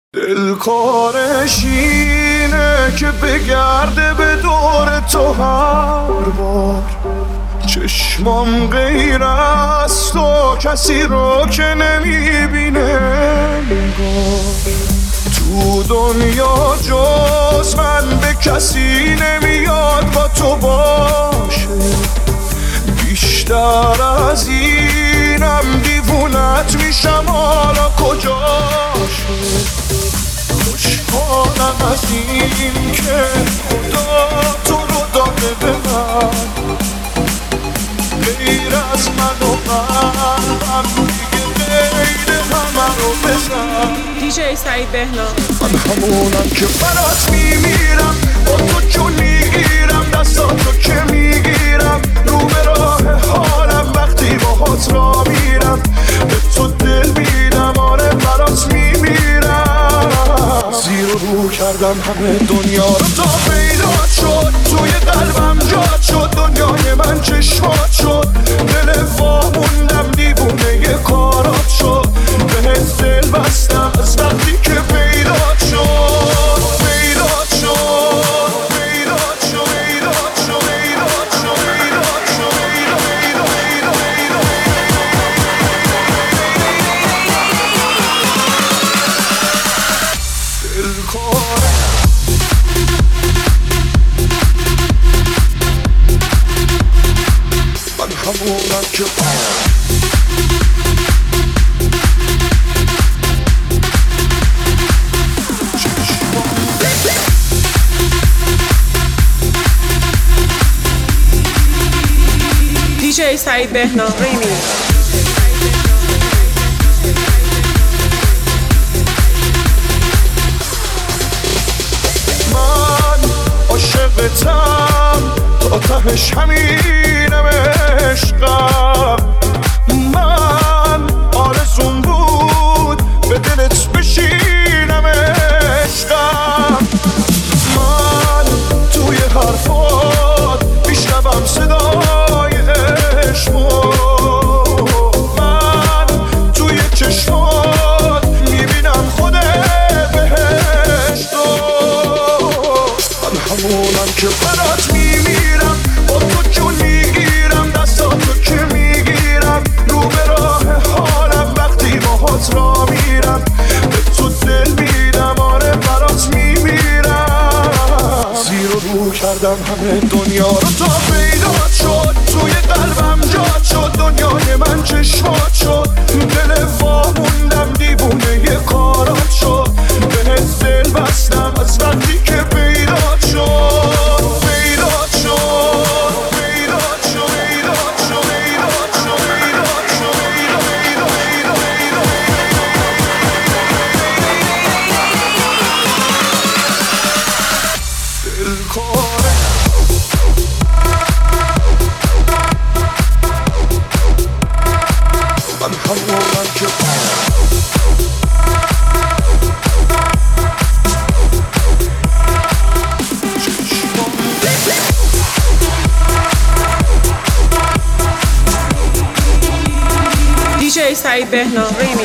دلکارش اینه که بگرده به دور تو هر بار، چشمام غیر از تو کسی رو که نمیبینه انگار. تو دنیا جز من به کسی نمیاد با تو باشه، بیشتر از اینم دیوونت میشم حالا کجاشه. خوشحالم از این که خدا تو رو داده به من، غیر از من و قلبم دیگه غیر همه رو بزن. دیجی سعید بهنام. من همونم که برات میمیرم، با تو جون میگیرم، دستاتو که میگیرم، رو به راه حالم وقتی باهات را میرم، به تو دل میدم، آره برات میمیرم. زیر و رو کردم همه دنیا رو تا پیدا شد، توی قلبم جات شد، دنیای من چشمات شد، دل واموندم دیوونه کارات شد، بهت دل بستم از وقتی که پیدا شد، پیدا شد، پیدا شد، پیدا شد، پیدا شد، پیدا شد، دلکاره. من همونم که دیجی سعید بهنام ریمیکس. من عاشقتم تا تهش همینم عشقم، من آرزوم بود به دلت بشینم عشقم، من توی حرفات میشنوم صدای عشقو، من توی چشمات میبینم خود بهشتو. من همونم که برات میمیرم، با تو جون میگیرم، دستاتو که میگیرم، رو به راه حالم وقتی باهات را میرم، به تو دل میدم، آره برات میمیرم. زیر و رو کردم همه دنیا رو تا پیدا شد، توی قلبم جات شد، دنیای من چشمات شد، دل واموندم دیوونه کارات شد، بهت دل بستم از وقتی که پیدا شد، پیدا شد، پیدا شد، پیدا شد، پیدا شد، پیدا شد، دلکاره. من همونم که دیجی سعید بهنام ریمیکس.